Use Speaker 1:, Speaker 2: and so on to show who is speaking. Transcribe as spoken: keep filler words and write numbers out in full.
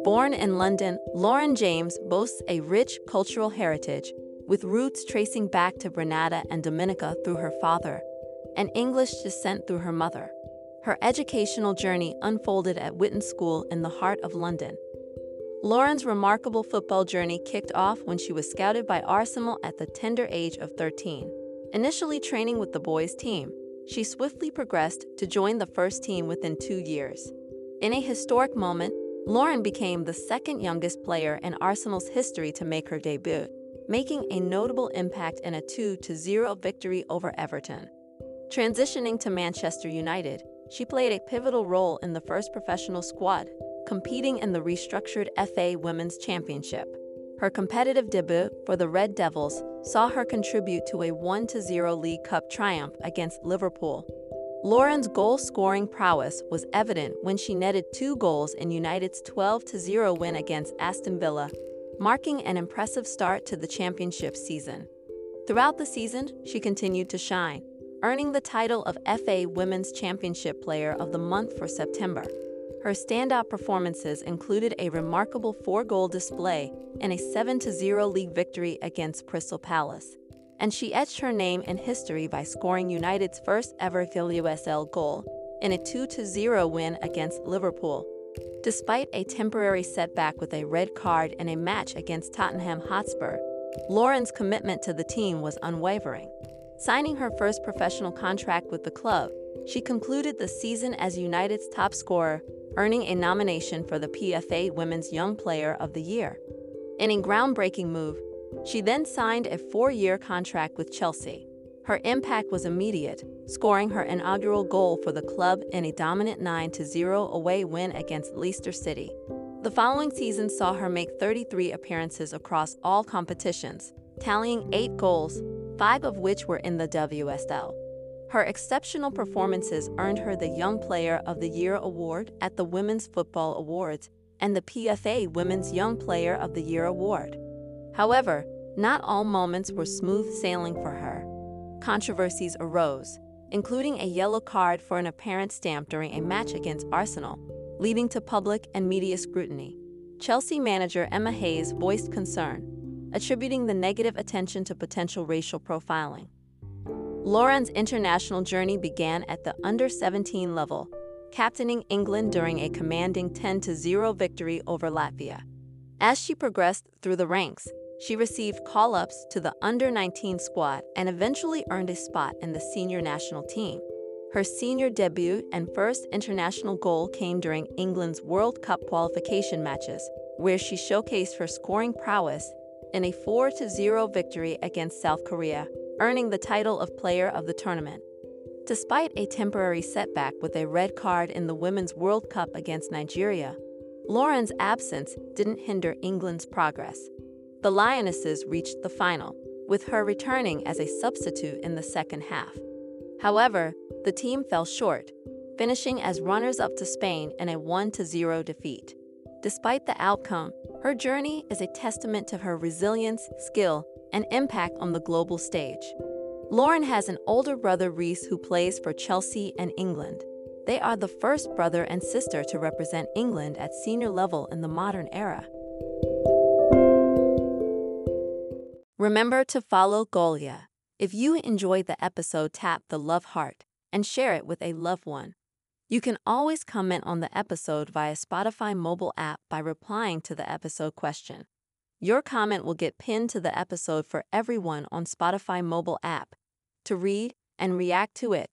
Speaker 1: Born in London, Lauren James boasts a rich cultural heritage, with roots tracing back to Grenada and Dominica through her father, and English descent through her mother. Her educational journey unfolded at Whitton School in the heart of London. Lauren's remarkable football journey kicked off when she was scouted by Arsenal at the tender age of thirteen. Initially training with the boys' team, she swiftly progressed to join the first team within two years. In a historic moment, Lauren became the second youngest player in Arsenal's history to make her debut, making a notable impact in a two to zero victory over Everton. Transitioning to Manchester United, she played a pivotal role in the first professional squad, competing in the restructured F A Women's Championship. Her competitive debut for the Red Devils saw her contribute to a one to zero League Cup triumph against Liverpool. Lauren's goal-scoring prowess was evident when she netted two goals in United's twelve to zero win against Aston Villa, marking an impressive start to the championship season. Throughout the season, she continued to shine, earning the title of F A Women's Championship Player of the Month for September. Her standout performances included a remarkable four-goal display in a seven to zero league victory against Crystal Palace, and she etched her name in history by scoring United's first-ever W S L goal in a two to zero win against Liverpool. Despite a temporary setback with a red card in a match against Tottenham Hotspur, Lauren's commitment to the team was unwavering. Signing her first professional contract with the club, she concluded the season as United's top scorer, earning a nomination for the P F A Women's Young Player of the Year. In a groundbreaking move, she then signed a four-year contract with Chelsea. Her impact was immediate, scoring her inaugural goal for the club in a dominant nine to zero away win against Leicester City. The following season saw her make thirty-three appearances across all competitions, tallying eight goals, five of which were in the W S L. Her exceptional performances earned her the Young Player of the Year award at the Women's Football Awards and the P F A Women's Young Player of the Year award. However, not all moments were smooth sailing for her. Controversies arose, including a yellow card for an apparent stamp during a match against Arsenal, leading to public and media scrutiny. Chelsea manager Emma Hayes voiced concern, attributing the negative attention to potential racial profiling. Lauren's international journey began at the under seventeen level, captaining England during a commanding ten to zero victory over Latvia. As she progressed through the ranks, she received call-ups to the under nineteen squad and eventually earned a spot in the senior national team. Her senior debut and first international goal came during England's World Cup qualification matches, where she showcased her scoring prowess in a four to zero victory against South Korea, earning the title of Player of the Tournament. Despite a temporary setback with a red card in the Women's World Cup against Nigeria, Lauren's absence didn't hinder England's progress. The Lionesses reached the final, with her returning as a substitute in the second half. However, the team fell short, finishing as runners-up to Spain in a one to zero defeat. Despite the outcome, her journey is a testament to her resilience, skill, and impact on the global stage. Lauren has an older brother, Reece, who plays for Chelsea and England. They are the first brother and sister to represent England at senior level in the modern era. Remember to follow Golia. If you enjoyed the episode, tap the love heart and share it with a loved one. You can always comment on the episode via Spotify mobile app by replying to the episode question. Your comment will get pinned to the episode for everyone on Spotify mobile app to read and react to it.